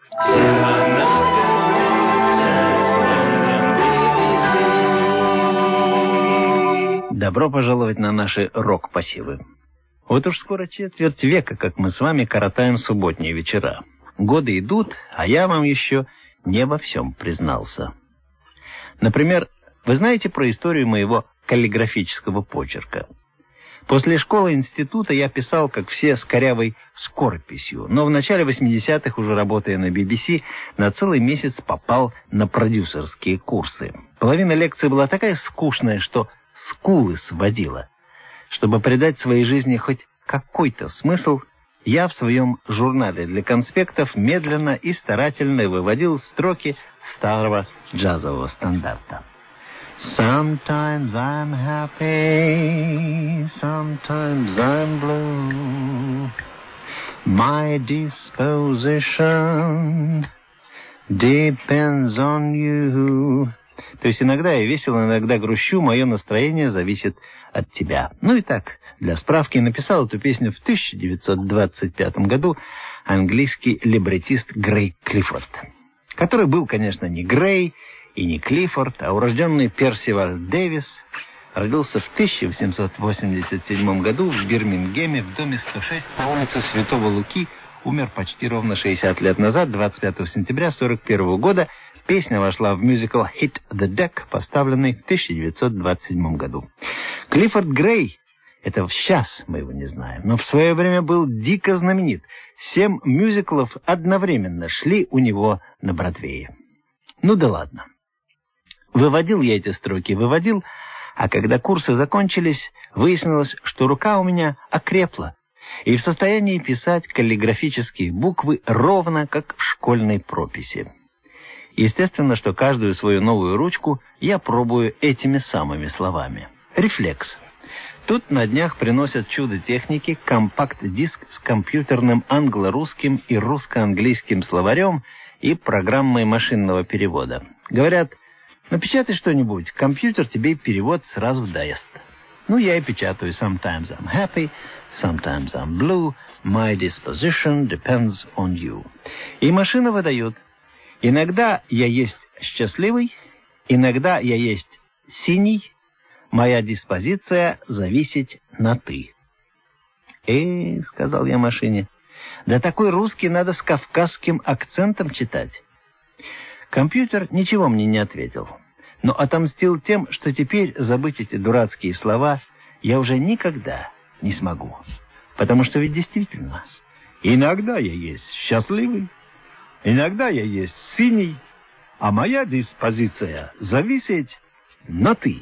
Добро пожаловать на наши рок-пассивы. Вот уж скоро четверть века, как мы с вами коротаем субботние вечера. Годы идут, а я вам еще не во всем признался. Например, вы знаете про историю моего каллиграфического почерка? После школы и института я писал, как все, с корявой скорописью, но в начале 80-х, уже работая на BBC, на целый месяц попал на продюсерские курсы. Половина лекции была такая скучная, что скулы сводила. Чтобы придать своей жизни хоть какой-то смысл, я в своем журнале для конспектов медленно и старательно выводил строки старого джазового стандарта. Sometimes I'm happy, sometimes I'm blue. My disposition depends on you. То есть иногда я весел, иногда грущу, мое настроение зависит от тебя. Ну и так, для справки, написал эту песню в 1925 году английский либретист Грей Клиффорд, который был, конечно, не Грей и не Клиффорд, а урожденный Персиваль Дэвис, родился в 1887 году в Бирмингеме в доме 106 по улице Святого Луки, умер почти ровно 60 лет назад, 25 сентября 1941 года. Песня вошла в мюзикл «Hit the Deck», поставленный в 1927 году. Клиффорд Грей, это сейчас мы его не знаем, но в свое время был дико знаменит. 7 мюзиклов одновременно шли у него на Бродвее. Ну да ладно. Выводил я эти строки, а когда курсы закончились, выяснилось, что рука у меня окрепла и в состоянии писать каллиграфические буквы ровно как в школьной прописи. Естественно, что каждую свою новую ручку я пробую этими самыми словами. Рефлекс. Тут на днях приносят чудо техники компакт-диск с компьютерным англо-русским и русско-английским словарем и программой машинного перевода. Говорят, напечатай что-нибудь, компьютер тебе перевод сразу даст. Ну, я и печатаю. Sometimes I'm happy, sometimes I'm blue, my disposition depends on you. И машина выдает. Иногда я есть счастливый, иногда я есть синий, моя диспозиция зависит на ты. Сказал я машине, да такой русский надо с кавказским акцентом читать. Компьютер ничего мне не ответил, но отомстил тем, что теперь забыть эти дурацкие слова я уже никогда не смогу. Потому что ведь действительно, иногда я есть счастливый, иногда я есть синий, а моя диспозиция зависит на ты.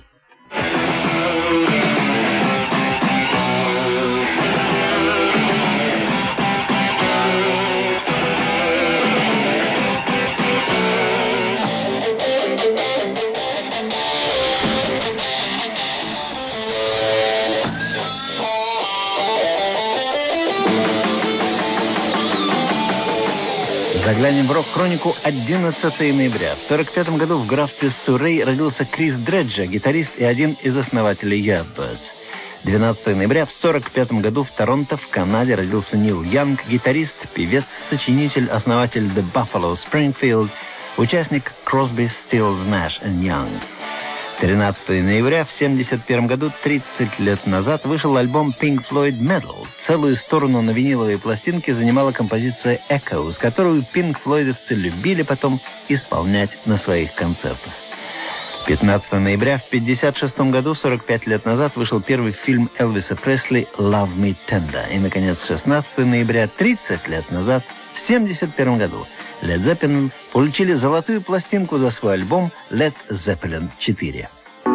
Заглянем в рок-хронику 11 ноября. В 1945 году в графстве Суррей родился Крис Дреджа, гитарист и один из основателей Yardbirds. 12 ноября в 1945 году в Торонто, в Канаде, родился Нил Янг, гитарист, певец, сочинитель, основатель The Buffalo Springfield, участник Crosby, Stills, Nash & Young. 13 ноября в 1971 году, 30 лет назад, вышел альбом Pink Floyd Metal. Целую сторону на виниловой пластинке занимала композиция Echoes, которую Pink Floydовцы любили потом исполнять на своих концертах. 15 ноября в 1956 году, 45 лет назад, вышел первый фильм Элвиса Пресли «Love Me Tender». И, наконец, 16 ноября, 30 лет назад, в 1971 году, Led Zeppelin получили золотую пластинку за свой альбом Led Zeppelin 4.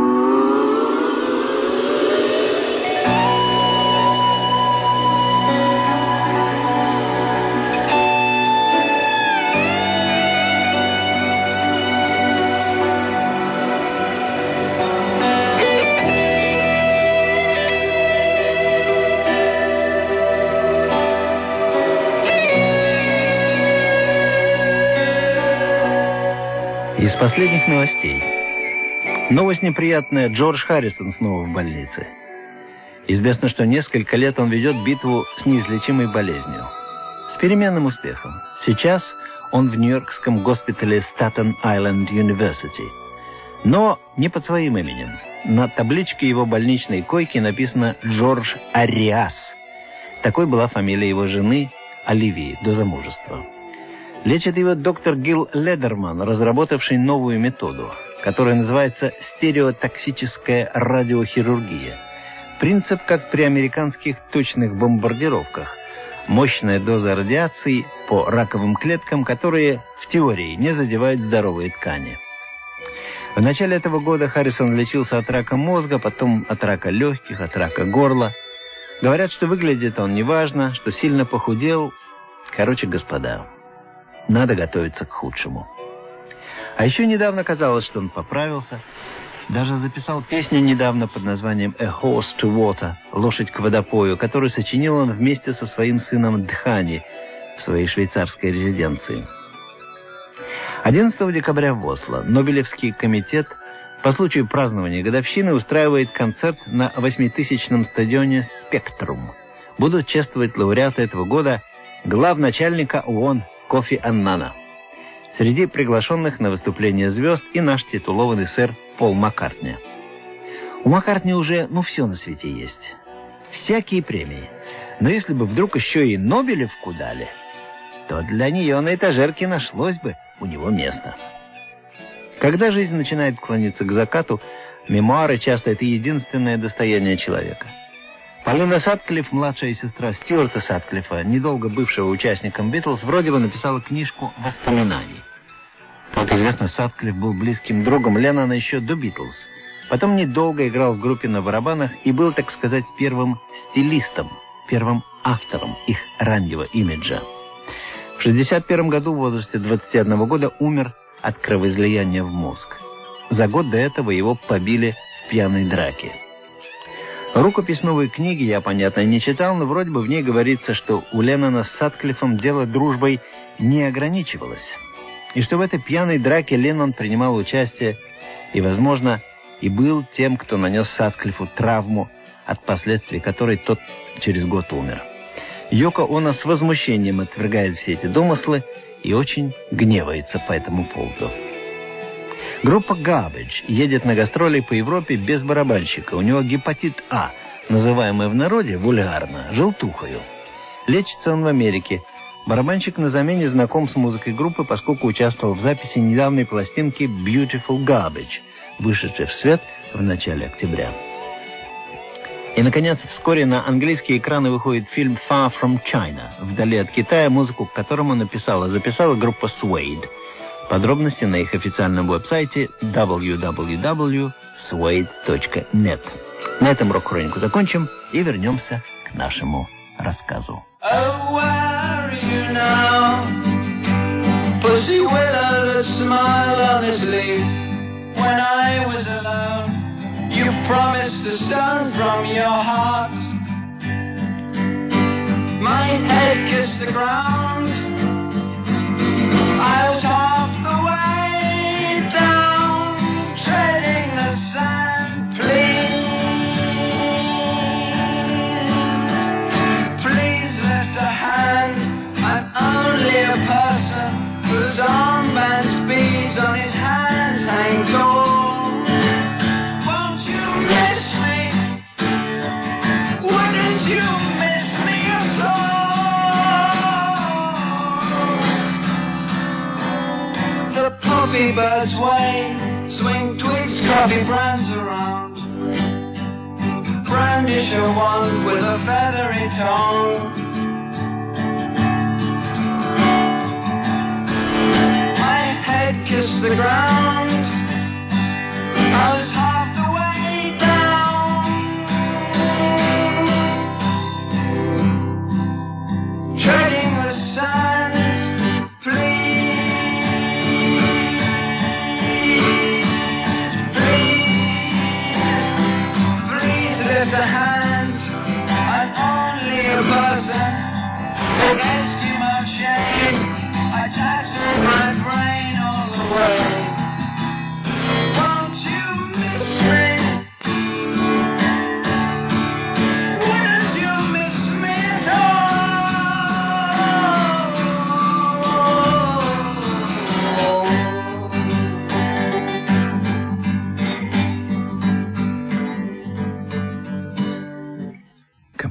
Из последних новостей. Новость неприятная. Джордж Харрисон снова в больнице. Известно, что несколько лет он ведет битву с неизлечимой болезнью. С переменным успехом. Сейчас он в нью-йоркском госпитале Staten Island University. Но не под своим именем. На табличке его больничной койки написано «Джордж Ариас». Такой была фамилия его жены Оливии до замужества. Лечит его доктор Гил Ледерман, разработавший новую методу, которая называется стереотоксическая радиохирургия. Принцип, как при американских точных бомбардировках. Мощная доза радиации по раковым клеткам, которые в теории не задевают здоровые ткани. В начале этого года Харрисон лечился от рака мозга, потом от рака легких, от рака горла. Говорят, что выглядит он неважно, что сильно похудел. Короче, господа, надо готовиться к худшему. А еще недавно казалось, что он поправился. Даже записал песню недавно под названием «A Horse to Water» — «Лошадь к водопою», которую сочинил он вместе со своим сыном Дхани в своей швейцарской резиденции. 11 декабря в Осло Нобелевский комитет по случаю празднования годовщины устраивает концерт на 8000-м стадионе «Спектрум». Будут чествовать лауреата этого года главначальника ООН Кофи Аннана. Среди приглашенных на выступление звезд и наш титулованный сэр Пол Маккартни. У Маккартни уже, все на свете есть. Всякие премии. Но если бы вдруг еще и Нобелевку дали, то для нее на этажерке нашлось бы у него место. Когда жизнь начинает клониться к закату, мемуары часто это единственное достояние человека. Полина Сатклифф, младшая сестра Стюарта Сатклиффа, недолго бывшего участником «Битлз», вроде бы написала книжку воспоминаний. Как известно, Сатклифф был близким другом Леннона еще до «Битлз». Потом недолго играл в группе на барабанах и был, так сказать, первым стилистом, первым автором их раннего имиджа. В 1961 году в возрасте 21 года умер от кровоизлияния в мозг. За год до этого его побили в пьяной драке. Рукопись новой книги я, понятно, не читал, но вроде бы в ней говорится, что у Леннона с Сатклиффом дело дружбой не ограничивалось. И что в этой пьяной драке Леннон принимал участие и, возможно, и был тем, кто нанес Сатклиффу травму, от последствий которой тот через год умер. Йоко Оно с возмущением отвергает все эти домыслы и очень гневается по этому поводу. Группа Garbage едет на гастроли по Европе без барабанщика. У него гепатит А, называемый в народе вульгарно желтухою. Лечится он в Америке. Барабанщик на замене знаком с музыкой группы, поскольку участвовал в записи недавней пластинки Beautiful Garbage, вышедшей в свет в начале октября. И, наконец, вскоре на английские экраны выходит фильм Far From China, «Вдали от Китая», музыку к которому записала группа Suede. Подробности на их официальном веб-сайте www.suede.net. На этом рок-хронику закончим и вернемся к нашему рассказу. Oh, where are you now? Pussy willow that smiled on his leaf. When I was alone, you promised a stone from your heart. My head kissed the ground. I was half the way down, treading the sand. Please lift a hand. I'm only a person whose armbands beads on his hands hang tall. Won't you miss me? Wouldn't you miss me at all? The poppy birds wave, swing twigs, coffee brands around. Brandish a wand with a feathery tongue. My head kissed the ground. I was half the way down, treading the sand. Please lift a hand. I'm only a person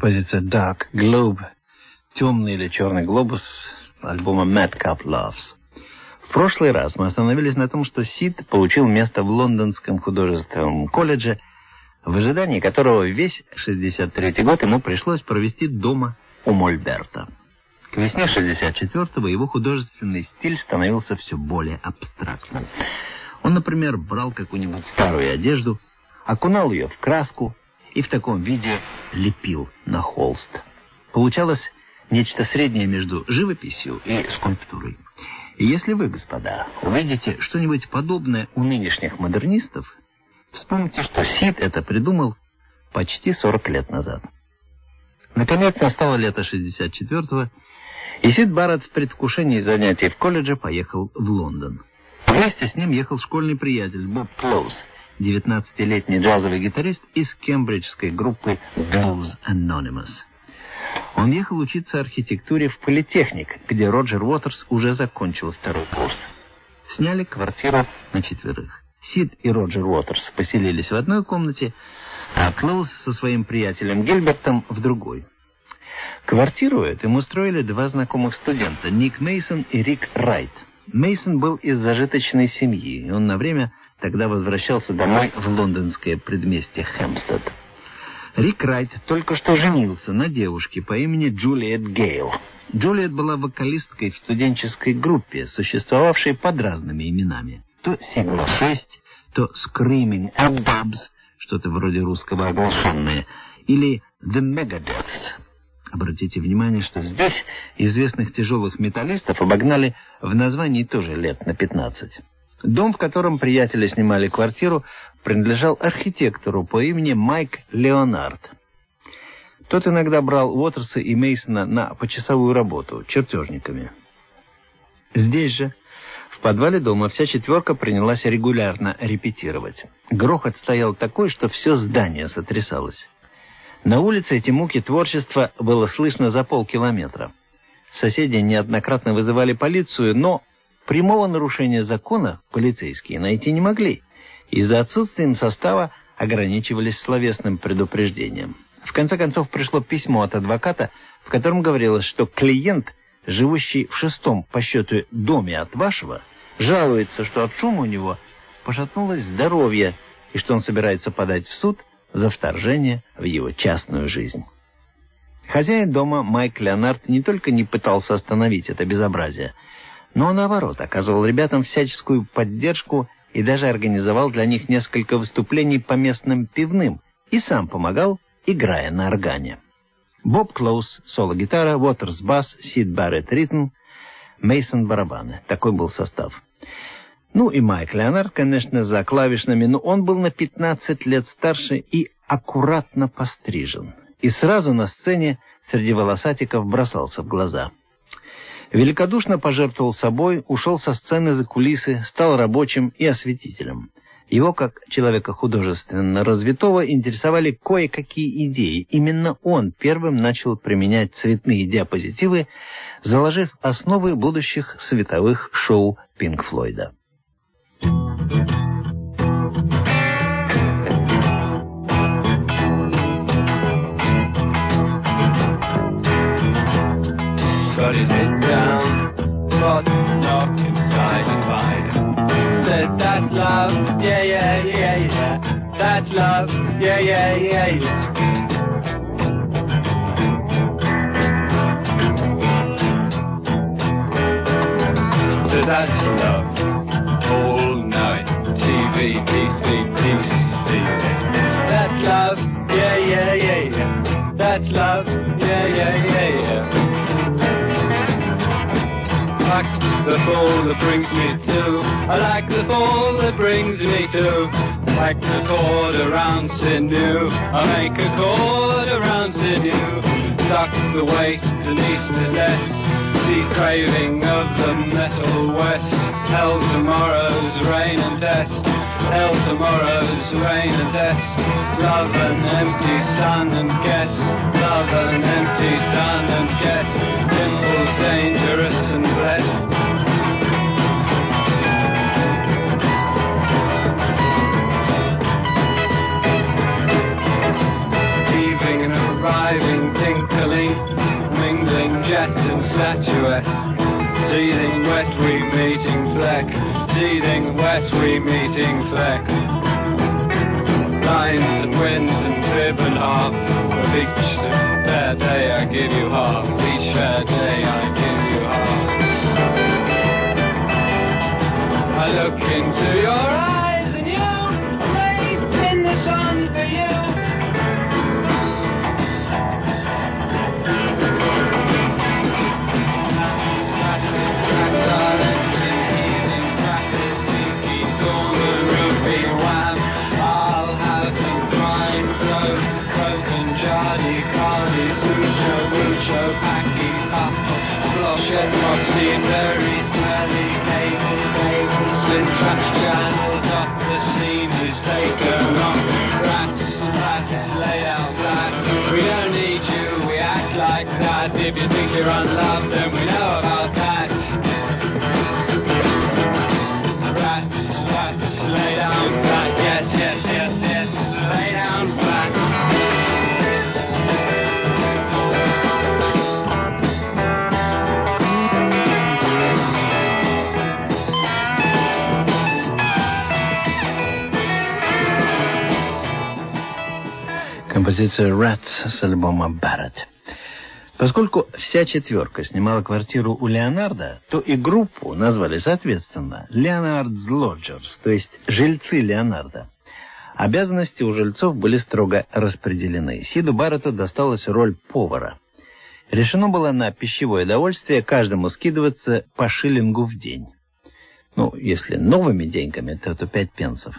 Композиция Dark Globe, темный или черный глобус, альбома Madcap Loves. В прошлый раз мы остановились на том, что Сид получил место в Лондонском художественном колледже, в ожидании которого весь 63-й год ему пришлось провести дома у Мольберта. К весне 64-го его художественный стиль становился все более абстрактным. Он, например, брал какую-нибудь старую одежду, окунал ее в краску и в таком виде лепил на холст. Получалось нечто среднее между живописью и скульптурой. И если вы, господа, увидите что-нибудь подобное у нынешних модернистов, вспомните, что Сид это придумал почти 40 лет назад. Наконец настало лето 64-го, и Сид Барретт в предвкушении занятий в колледже поехал в Лондон. Вместе с ним ехал школьный приятель Боб Клоуз, 19-летний джазовый гитарист из кембриджской группы Blues Anonymous. Он ехал учиться архитектуре в политехник, где Роджер Уотерс уже закончил 2-й курс. Сняли квартиру на 4. Сид и Роджер Уотерс поселились в одной комнате, а Клоуз со своим приятелем Гильбертом в другой. Квартиру эту им устроили 2 знакомых студента, Ник Мейсон и Рик Райт. Мейсон был из зажиточной семьи, и он на время тогда возвращался домой в лондонское предместье Хэмпстед. Рик Райт только что женился на девушке по имени Джулиет Гейл. Джулиет была вокалисткой в студенческой группе, существовавшей под разными именами. То Сигма 6, то Screaming Abdubs, что-то вроде русского оглашенное, или The Megadeths. Обратите внимание, что здесь известных тяжелых металлистов обогнали в названии тоже лет на 15. Дом, в котором приятели снимали квартиру, принадлежал архитектору по имени Майк Леонард. Тот иногда брал Уотерса и Мейсона на почасовую работу чертежниками. Здесь же, в подвале дома, вся четверка принялась регулярно репетировать. Грохот стоял такой, что все здание сотрясалось. На улице эти муки творчества было слышно за полкилометра. Соседи неоднократно вызывали полицию, но прямого нарушения закона полицейские найти не могли. Из-за отсутствия состава ограничивались словесным предупреждением. В конце концов пришло письмо от адвоката, в котором говорилось, что клиент, живущий в 6-м по счету доме от вашего, жалуется, что от шума у него пошатнулось здоровье и что он собирается подать в суд за вторжение в его частную жизнь. Хозяин дома Майк Леонард не только не пытался остановить это безобразие, но, наоборот, оказывал ребятам всяческую поддержку и даже организовал для них несколько выступлений по местным пивным и сам помогал, играя на органе. Боб Клоуз — соло-гитара, Уотерс — бас, Сид Барретт — ритм, Мейсон — барабаны. Такой был состав. Ну и Майк Леонард, конечно, за клавишными, но он был на 15 лет старше и аккуратно пострижен. И сразу на сцене среди волосатиков бросался в глаза. Великодушно пожертвовал собой, ушел со сцены за кулисы, стал рабочим и осветителем. Его, как человека художественно развитого, интересовали кое-какие идеи. Именно он первым начал применять цветные диапозитивы, заложив основы будущих световых шоу Пинк Флойда. Got his head down, got the knock inside and fire. Said that's love, yeah, yeah, yeah, yeah. That's love, yeah, yeah, yeah, yeah. So that's love, all night, TV, peace. That's love, yeah, yeah, yeah, yeah. That's love, yeah, yeah, yeah, yeah. I like the fall that brings me to. I like the fall that brings me to. Like the cord around sinew. I make a cord around sinew. Duck the waste and east to zest. The craving of the metal west. Hell tomorrow's rain and test. Hell tomorrow's rain and test. Love an empty sun and guess. Love an empty sun and guess. Impulse dangerous and blessed. Leaving and arriving statuette. Seething wet, we meeting fleck. Seething wet, we meeting fleck. Lines and winds and fib and harp. Of each fair day I give you half. Each fair day I give you half. I look into your eyes and you may pin this on for you. Moxie, very smelly cable, spin track channels up the seam, who's taken off. Rats, lay out black. We don't need you, we act like that. If you think you're unloved, then we know about that. Rats, lay down black. Yes, lay down black. Композиция «Rats» с альбома «Barrett». Поскольку вся четверка снимала квартиру у Леонарда, то и группу назвали соответственно «Leonard's Lodgers», то есть «жильцы Леонарда». Обязанности у жильцов были строго распределены. Сиду Барретту досталась роль повара. Решено было на пищевое довольствие каждому скидываться по шиллингу в день. Ну, если новыми деньгами, то 5 пенсов.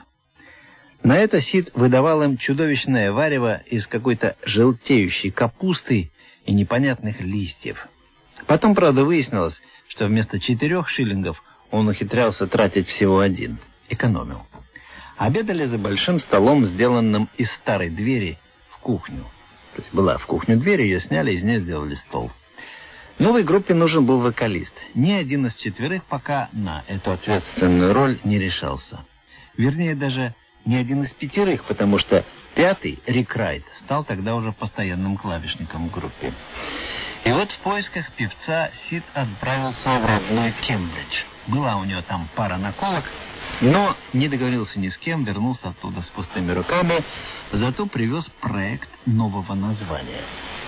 На это Сид выдавал им чудовищное варево из какой-то желтеющей капусты и непонятных листьев. Потом, правда, выяснилось, что вместо 4 шиллингов он ухитрялся тратить всего 1. Экономил. Обедали за большим столом, сделанным из старой двери в кухню. То есть была в кухню дверь, ее сняли, из нее сделали стол. Новой группе нужен был вокалист. Ни один из 4 пока на эту ответственную роль не решался. Вернее, даже ни один из 5, потому что 5-й, Рик Райт, стал тогда уже постоянным клавишником в группе. И вот в поисках певца Сид отправился в родной Кембридж. Была у него там пара наколок, но не договорился ни с кем, вернулся оттуда с пустыми руками, зато привез проект нового названия.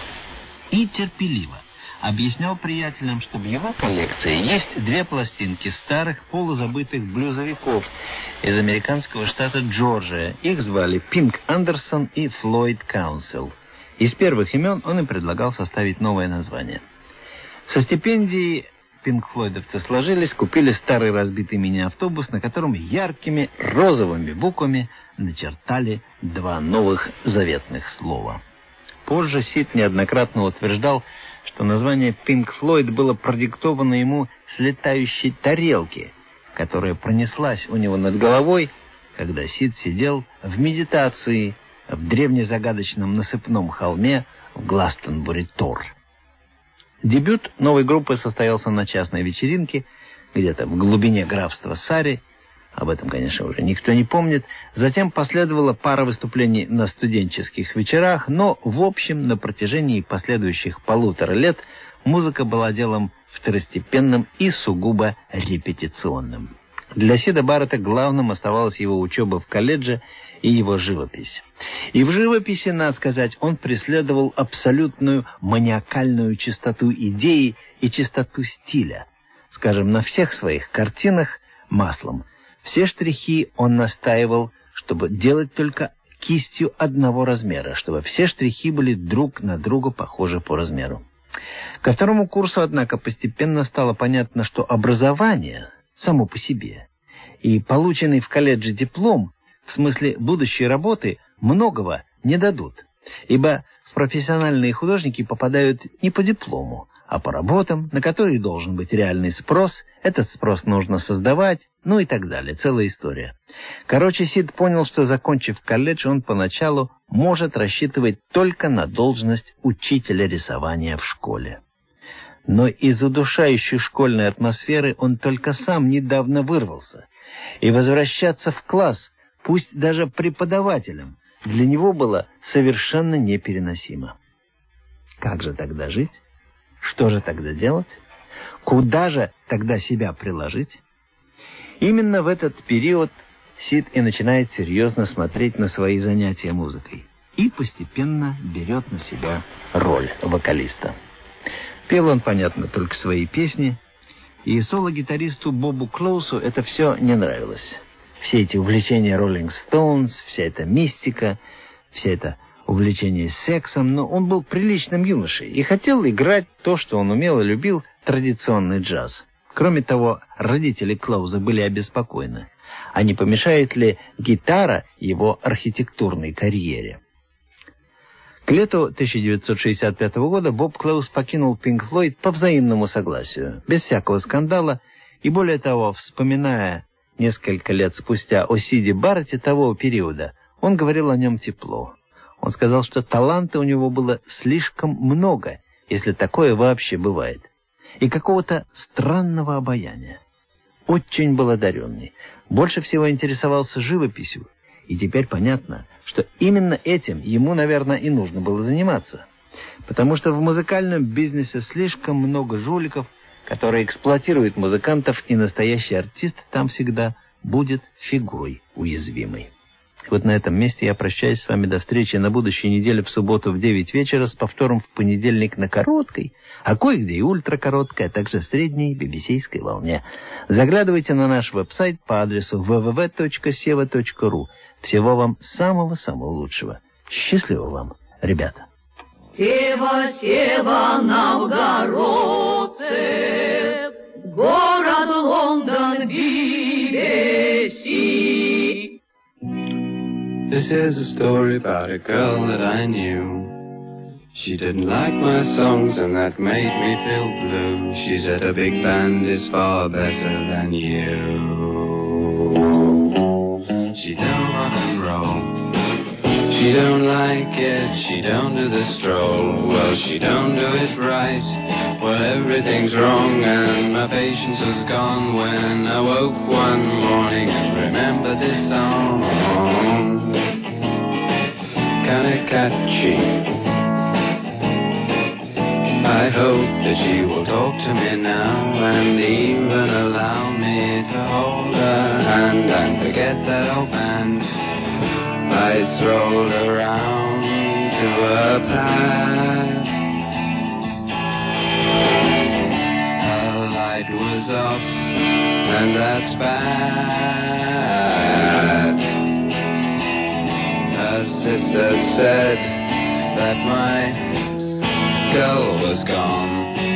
И терпеливо объяснял приятелям, что в его коллекции есть 2 пластинки старых полузабытых блюзовиков из американского штата Джорджия. Их звали Пинк Андерсон и Флойд Каунсел. Из первых имен он им предлагал составить новое название. Со стипендией пинк-флойдовцы сложились, купили старый разбитый мини-автобус, на котором яркими розовыми буквами начертали 2 новых заветных слова. Позже Сид неоднократно утверждал, что название Pink Floyd было продиктовано ему с летающей тарелки, которая пронеслась у него над головой, когда Сид сидел в медитации в древнезагадочном насыпном холме в Гластонбури-Тор. Дебют новой группы состоялся на частной вечеринке, где-то в глубине графства Сарри. Об этом, конечно, уже никто не помнит. Затем последовала пара выступлений на студенческих вечерах, но, в общем, на протяжении последующих 1,5 лет музыка была делом второстепенным и сугубо репетиционным. Для Сида Барретта главным оставалась его учеба в колледже и его живопись. И в живописи, надо сказать, он преследовал абсолютную маниакальную чистоту идеи и чистоту стиля. Скажем, на всех своих картинах маслом все штрихи он настаивал, чтобы делать только кистью одного размера, чтобы все штрихи были друг на друга похожи по размеру. Ко 2-му курсу, однако, постепенно стало понятно, что образование само по себе и полученный в колледже диплом, в смысле будущей работы, многого не дадут, ибо в профессиональные художники попадают не по диплому, а по работам, на которые должен быть реальный спрос, этот спрос нужно создавать, ну и так далее, целая история. Короче, Сид понял, что, закончив колледж, он поначалу может рассчитывать только на должность учителя рисования в школе. Но из удушающей школьной атмосферы он только сам недавно вырвался, и возвращаться в класс, пусть даже преподавателем, для него было совершенно непереносимо. Как же тогда жить? Что же тогда делать? Куда же тогда себя приложить? Именно в этот период Сид и начинает серьезно смотреть на свои занятия музыкой и постепенно берет на себя роль вокалиста. Пел он, понятно, только свои песни, и соло-гитаристу Бобу Клоусу это все не нравилось. Все эти увлечения Rolling Stones, вся эта мистика, все это увлечение сексом, но он был приличным юношей и хотел играть то, что он умел и любил, традиционный джаз. Кроме того, родители Клоуза были обеспокоены, а не помешает ли гитара его архитектурной карьере. К лету 1965 года Боб Клоуз покинул Pink Floyd по взаимному согласию, без всякого скандала, и более того, вспоминая несколько лет спустя о Сиде Барретте того периода, он говорил о нем тепло. Он сказал, что таланта у него было слишком много, если такое вообще бывает, и какого-то странного обаяния. Очень был одаренный, больше всего интересовался живописью, и теперь понятно, что именно этим ему, наверное, и нужно было заниматься, потому что в музыкальном бизнесе слишком много жуликов, которые эксплуатируют музыкантов, и настоящий артист там всегда будет фигурой уязвимой. Вот на этом месте я прощаюсь с вами до встречи на будущей неделе в субботу в 9 вечера с повтором в понедельник на короткой, а кое-где и ультракороткой, а также средней BBC-ской волне. Заглядывайте на наш веб-сайт по адресу www.seva.ru. Всего вам самого-самого лучшего. Счастливо вам, ребята. Сева, Сева, новгородцы, город Лондон, BBC. This is a story about a girl that I knew. She didn't like my songs and that made me feel blue. She said a big band is far better than you. She don't rock and roll. She don't like it, she don't do the stroll. Well, she don't do it right. Well, everything's wrong and my patience was gone when I woke one morning and remembered this song. Kinda catchy. I hope that she will talk to me now and even allow me to hold her hand and forget that old band I strolled around to her path. Her light was off and that's bad. Her sister said that my girl was gone.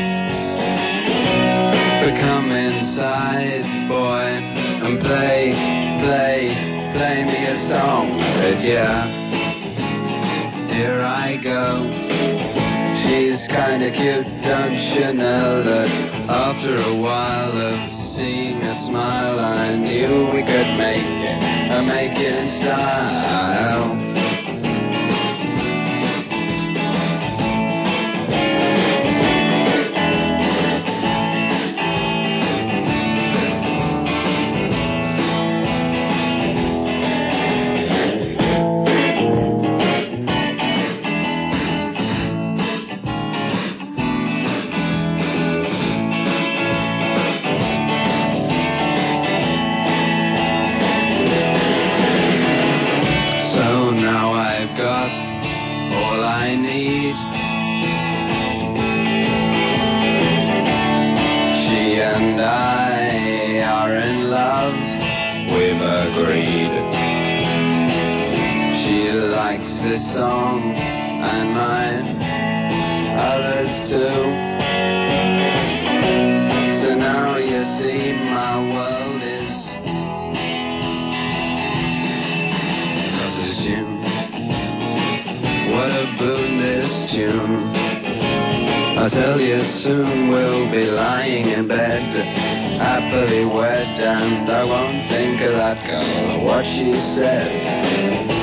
But come inside, boy, and play me a song. I said, yeah, here I go. She's kinda cute, don't you know that after a while of seeing a smile I knew we could make it in style. This song and mine, others too. So now you see my world is as you. What a boon this tune. I'll tell you soon we'll be lying in bed, happily wed, and I won't think of that girl or what she said.